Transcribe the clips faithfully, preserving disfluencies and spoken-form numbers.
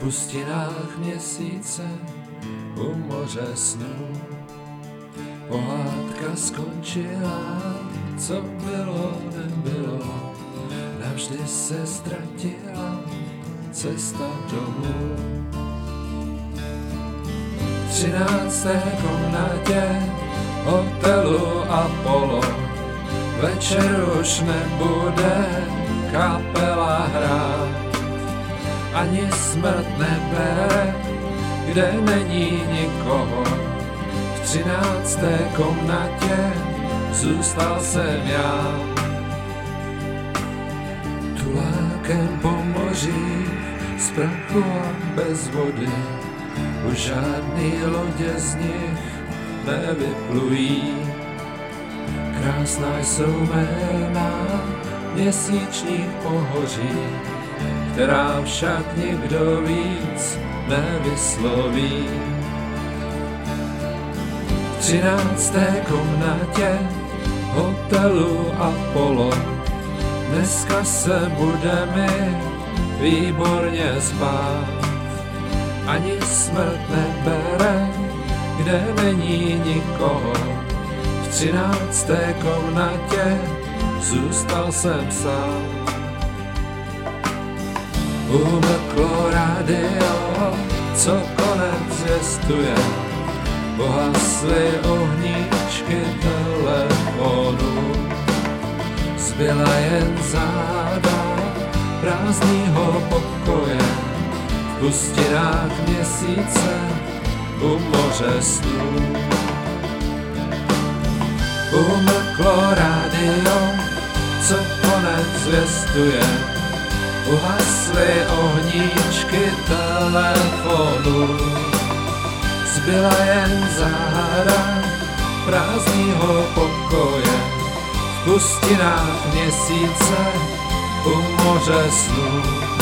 pustinách měsíce u moře snů. Pohádka skončila, co bylo, nebylo, navždy se ztratila cesta domů. V třinácté komnatě hotelu Apollo večer už nebude kapela hrát. Ani smrt nebere, kde není nikoho. V třinácté komnatě zůstal jsem já. Tulákem po moři z prachu a bez vody, už žádný lodě z nich nevyplují. Krásná jsou jména měsíčních pohoří, která však nikdo víc nevysloví. V třinácté komnatě hotelu Apollo dneska se bude mi výborně spát. Ani smrt nebere, kde není nikoho. V třinácté komnatě zůstal jsem sám. Umrklo rádio, co konec zvěstuje, pohasly ohníčky telefonu. Zbyla jen záda prázdnýho pokoje v pustinách měsíce u moře snů. Umrklo rádio, co konec zvěstuje, uhasly ohníčky telefonu. Zbyla jen záhada prázdnýho pokoje v pustinách měsíce u moře snů.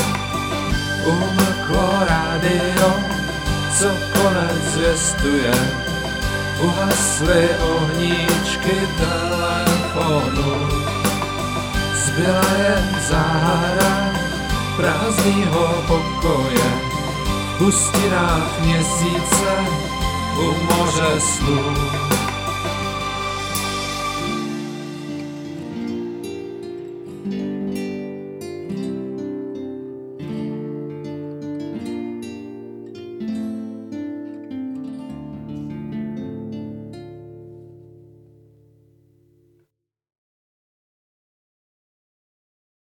Umrklo rádio, co konec zvěstuje, uhasly ohníčky telefonu. Zbyla jen záhada prázdnýho pokoje v pustinách měsíce u moře snů.